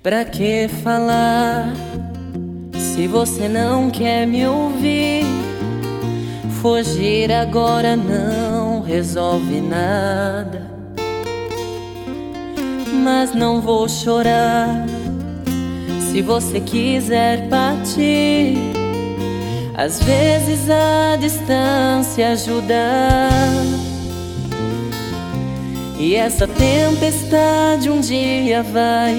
Pra que falar se você não quer me ouvir? Fugir agora não resolve nada. Mas não vou chorar se você quiser partir. Às vezes a distância ajuda, e essa tempestade um dia vai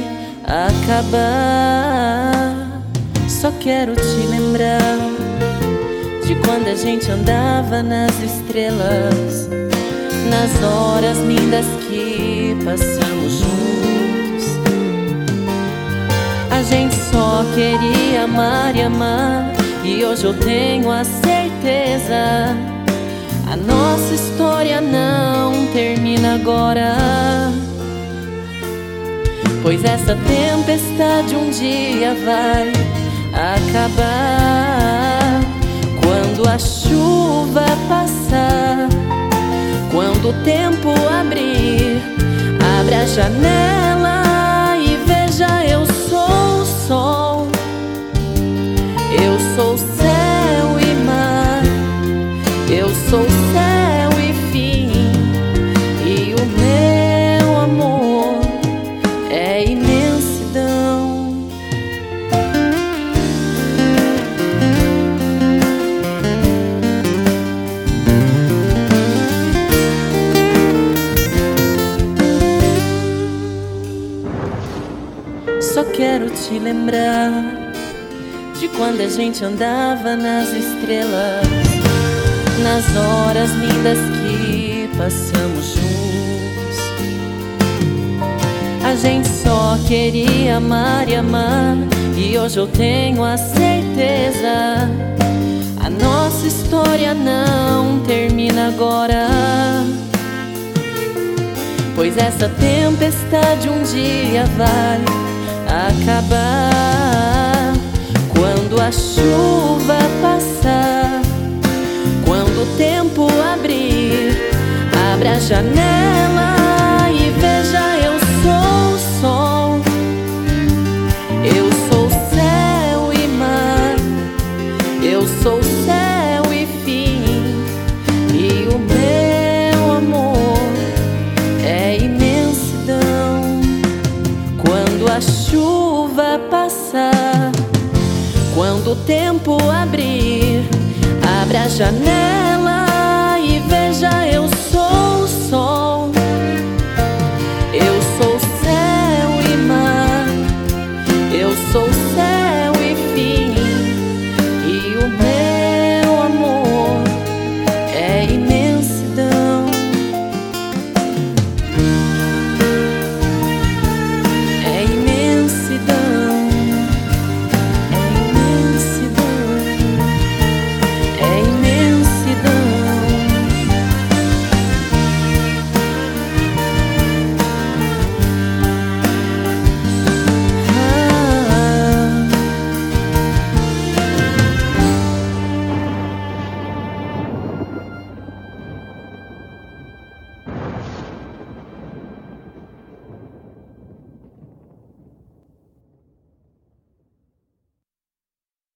acabar. Só quero te lembrar de quando a gente andava nas estrelas, nas horas lindas que passamos juntos. A gente só queria amar e amar, e hoje eu tenho a certeza, a nossa história não termina agora. Pois essa tempestade um dia vai acabar. Quando a chuva passar, quando o tempo abrir, abre a janela e veja, eu sou o sol, eu sou céu e mar, eu sou céu e fim, e o meu amor é imensidão. Só quero te lembrar de quando a gente andava nas estrelas, nas horas lindas que passamos juntos. A gente só queria amar e amar, e hoje eu tenho a certeza, a nossa história não termina agora. Pois essa tempestade um dia vai acabar. Quando a chuva passar, quando o tempo abrir, abre a janela e veja, eu sou o sol, eu sou céu e mar, eu sou céu e fim, e o meu amor é imensidão. Quando a chuva passar, quando o tempo abrir, abre a janela